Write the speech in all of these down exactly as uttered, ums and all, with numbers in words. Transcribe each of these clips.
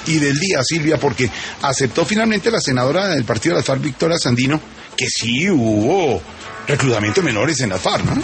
y del día, Silvia, porque aceptó finalmente la senadora del partido de las FARC, Victoria Sandino, que sí hubo reclutamiento de menores en las FARC, ¿no?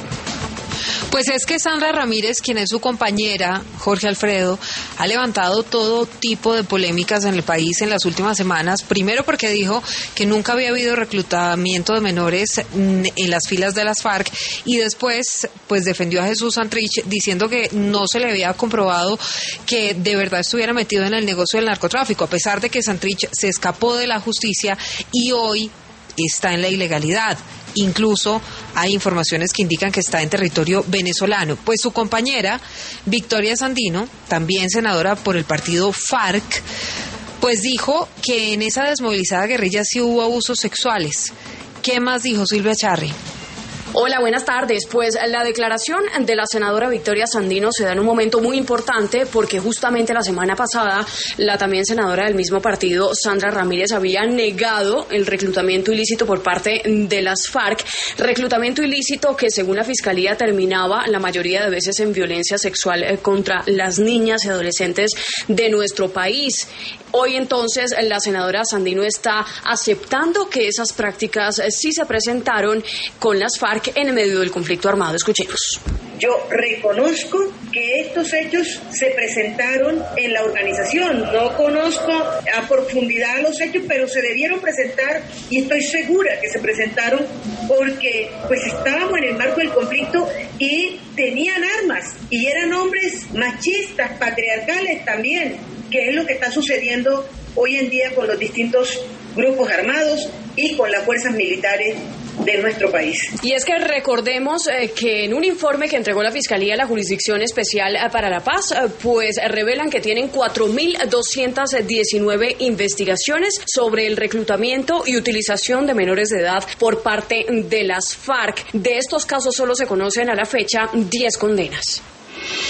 Pues es que Sandra Ramírez, quien es su compañera, Jorge Alfredo, ha levantado todo tipo de polémicas en el país en las últimas semanas. Primero porque dijo que nunca había habido reclutamiento de menores en las filas de las FARC, y después pues defendió a Jesús Santrich diciendo que no se le había comprobado que de verdad estuviera metido en el negocio del narcotráfico, a pesar de que Santrich se escapó de la justicia y hoy está en la ilegalidad. Incluso hay informaciones que indican que está en territorio venezolano. Pues su compañera, Victoria Sandino, también senadora por el partido FARC, pues dijo que en esa desmovilizada guerrilla sí hubo abusos sexuales. ¿Qué más dijo Silvia Charri? Hola, buenas tardes. Pues la declaración de la senadora Victoria Sandino se da en un momento muy importante porque justamente la semana pasada la también senadora del mismo partido, Sandra Ramírez, había negado el reclutamiento ilícito por parte de las FARC, reclutamiento ilícito que según la Fiscalía terminaba la mayoría de veces en violencia sexual contra las niñas y adolescentes de nuestro país. Hoy entonces la senadora Sandino está aceptando que esas prácticas sí se presentaron con las FARC en el medio del conflicto armado. Escuchemos. Yo reconozco que estos hechos se presentaron en la organización. No conozco a profundidad los hechos, pero se debieron presentar y estoy segura que se presentaron porque pues estábamos en el marco del conflicto y tenían armas y eran hombres machistas, patriarcales también, que es lo que está sucediendo hoy en día con los distintos grupos armados y con las fuerzas militares de nuestro país. Y es que recordemos eh, que en un informe que entregó la Fiscalía a la Jurisdicción Especial para la Paz, eh, pues revelan que tienen cuatro mil doscientas diecinueve investigaciones sobre el reclutamiento y utilización de menores de edad por parte de las FARC. De estos casos solo se conocen a la fecha diez condenas.